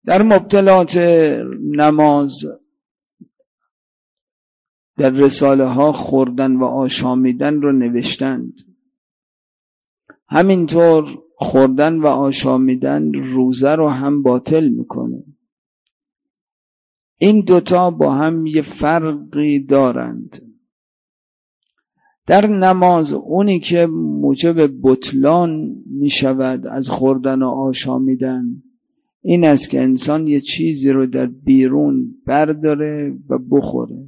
در مبطلات نماز در رساله ها خوردن و آشامیدن رو نوشتند. همینطور خوردن و آشامیدن روزه رو هم باطل میکنه. این دوتا با هم یه فرقی دارند. در نماز اونی که موجب بطلان میشود از خوردن و آشامیدن این است که انسان یه چیزی رو در بیرون برداره و بخوره،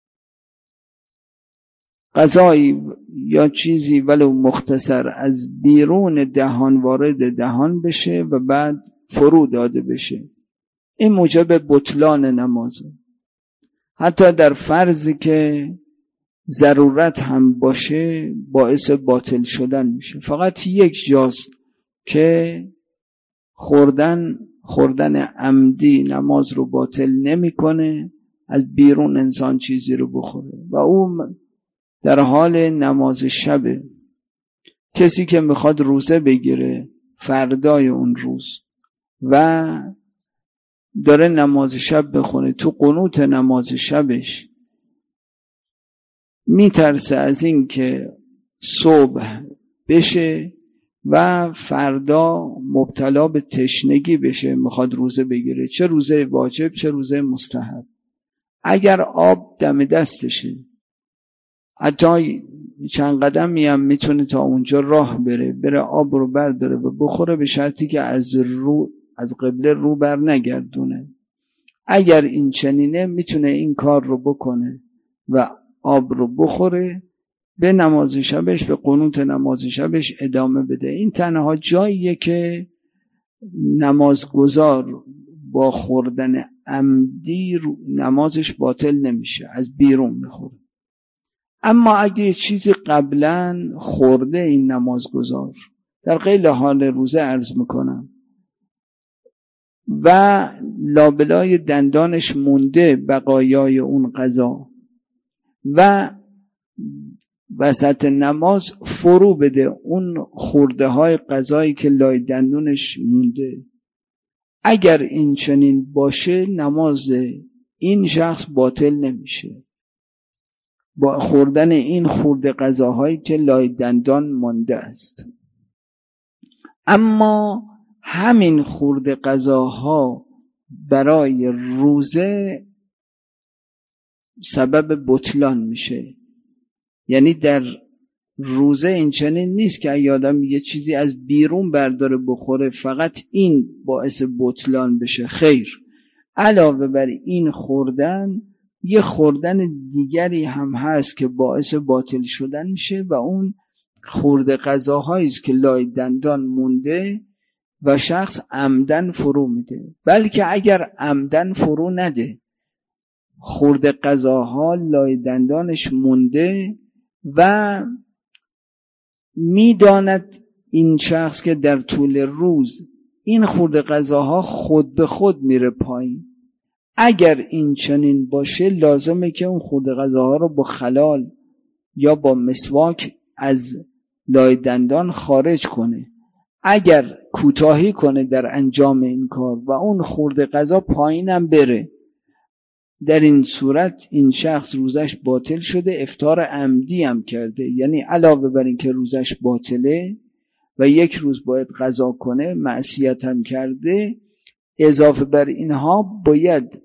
غذایی یا چیزی ولو مختصر از بیرون دهان وارد دهان بشه و بعد فرو داده بشه. این موجب بطلان نمازه. حتی در فرضی که ضرورت هم باشه باعث باطل شدن میشه. فقط یک جاست که خوردن عمدی نماز رو باطل نمیکنه، از بیرون انسان چیزی رو بخوره و اون در حال نماز شبه. کسی که میخواد روزه بگیره فردای اون روز و داره نماز شب بخونه، تو قنوت نماز شبش میترسه از این که صبح بشه و فردا مبتلا به تشنگی بشه، میخواد روزه بگیره، چه روزه واجب چه روزه مستحب. اگر آب دم دستشه حتی چند قدمی هم میتونه تا اونجا راه بره آب رو برداره و بخوره، به شرطی که از قبله رو بر نگردونه. اگر این چنینه میتونه این کار رو بکنه و آب رو بخوره، به نماز شبش، به قنوت نماز شبش ادامه بده. این تنها جاییه که نمازگزار با خوردن عمدی نمازش باطل نمیشه، از بیرون میخوره. اما اگه چیزی قبلا خورده این نمازگزار، در غیر حال روزه عرض میکنم، و لابلای دندانش مونده بقایای اون غذا و وسط نماز فرو بده اون خورده های غذایی که لای دندونش مونده، اگر این چنین باشه نماز این شخص باطل نمیشه با خوردن این خورده غذاهایی که لای دندان مانده است. اما همین خورده غذاها برای روزه سبب بطلان میشه. یعنی در روزه این چنین نیست که اگه آدم یه چیزی از بیرون برداره بخوره فقط این باعث بطلان بشه، خیر. علاوه بر این خوردن یه خوردن دیگری هم هست که باعث باطل شدن میشه و اون خورده غذاهایی است که لای دندان مونده و شخص عمدن فرو میده. بلکه اگر عمدن فرو نده، خورده غذاها لای دندانش مونده و میداند این شخص که در طول روز این خورده غذاها خود به خود میره پایین، اگر این چنین باشه لازمه که اون خورده غذاها رو با خلال یا با مسواک از لای دندان خارج کنه. اگر کوتاهی کنه در انجام این کار و اون خورده غذا پایینم بره، در این صورت این شخص روزش باطل شده، افطار عمدی هم کرده. یعنی علاوه بر این که روزش باطله و یک روز باید قضا کنه، معصیت هم کرده، اضافه بر اینها باید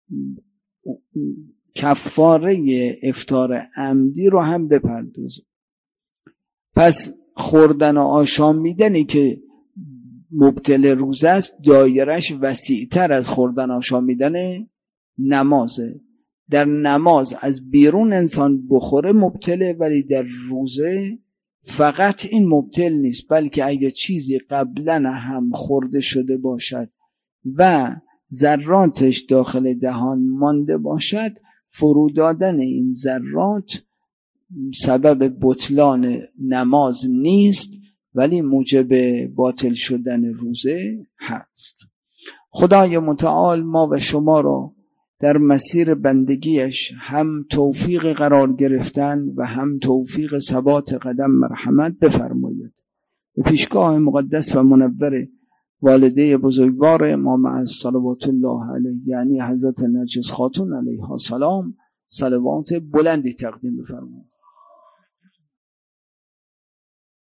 کفاره افطار عمدی رو هم بپردازه. پس خوردن و آشامیدنی که مبطل روزه است دایرش وسیع‌تر از خوردن و آشامیدن نمازه. در نماز از بیرون انسان بخوره مبطله، ولی در روزه فقط این مبطل نیست، بلکه اگه چیزی قبلا هم خورده شده باشد و ذراتش داخل دهان مانده باشد، فرو دادن این ذرات سبب بطلان نماز نیست، ولی موجب باطل شدن روزه هست. خدای متعال ما و شما را در مسیر بندگیش هم توفیق قرار گرفتن و هم توفیق ثبات قدم مرحمت بفرماید. به پیشگاه مقدس و منور والده بزرگوار امام از صلوات الله علیه یعنی حضرت نرگس خاتون علیها السلام صلوات بلندی تقدیم بفرمایید.